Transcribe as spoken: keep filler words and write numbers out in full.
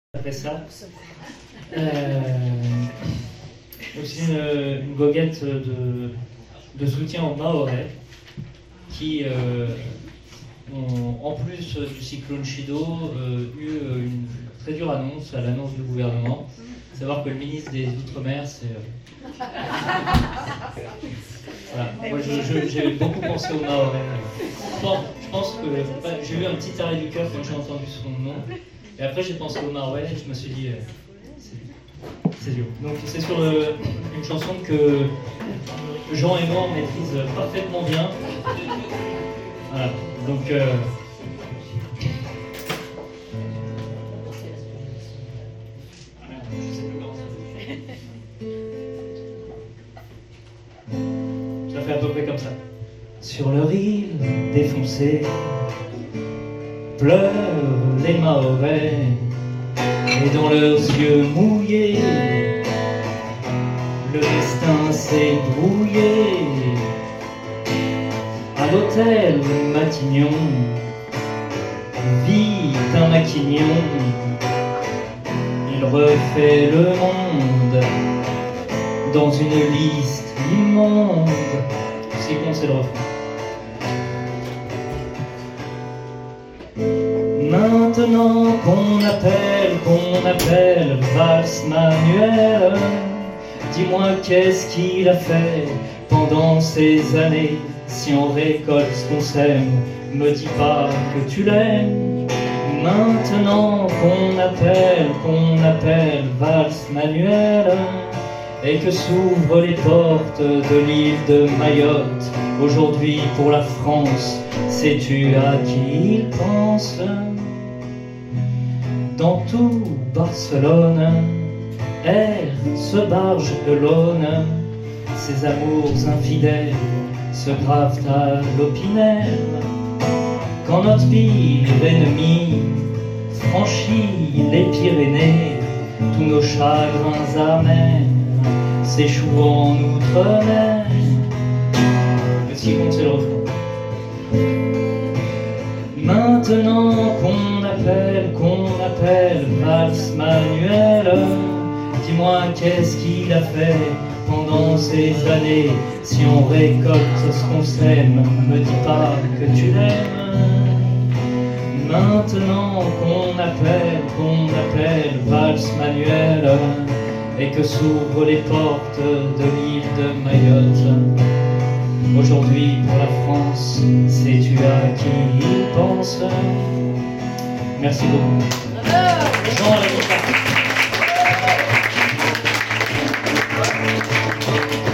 Après ça, euh, aussi une, une goguette de, de soutien aux Mahorais qui euh, ont, en plus du cyclone Chido, euh, eu une très dure annonce à l'annonce du gouvernement. Savoir que le ministre des Outre-mer, c'est... Euh... Voilà. Moi, je, je, j'ai beaucoup pensé aux Mahorais. Je pense, je pense que bah, j'ai eu un petit arrêt du cœur quand j'ai entendu son nom. Et après, j'ai pensé aux Mahorais et je me suis dit, euh, c'est, c'est dur. Donc, c'est sur euh, une chanson que Jean et moi maîtrisent parfaitement bien. Voilà. Donc, euh, ça fait à peu près comme ça. Sur leur île défoncée, pleurent les Mahorais, et dans leurs yeux mouillés, le destin s'est brouillé. À l'hôtel Matignon vit un maquignon, il refait le monde dans une liste immonde. C'est bon, c'est le refrain. Maintenant qu'on appelle, qu'on appelle valse manuelle, dis-moi qu'est-ce qu'il a fait pendant ces années. Si on récolte ce qu'on sème, me dis pas que tu l'aimes. Maintenant qu'on appelle, qu'on appelle valse manuelle, et que s'ouvrent les portes de l'île de Mayotte, aujourd'hui pour la France, sais-tu à qui il pense? Dans tout Barcelone, erre ce barge de l'aune, ses amours infidèles se gravent à l'Opinel. Quand notre pire ennemi franchit les Pyrénées, tous nos chagrins amers s'échouent en outre-mer. Le si compte, c'est le refrain. Maintenant qu'on appelle, qu'on appelle valse manuelle, dis-moi qu'est-ce qu'il a fait pendant ces années. Si on récolte ce qu'on sème, me dis pas que tu l'aimes. Maintenant qu'on appelle, qu'on appelle valse manuelle, et que s'ouvrent les portes de l'île de Mayotte, aujourd'hui pour la France, sais-tu à qui il pense? Merci beaucoup. Jean à la guitare.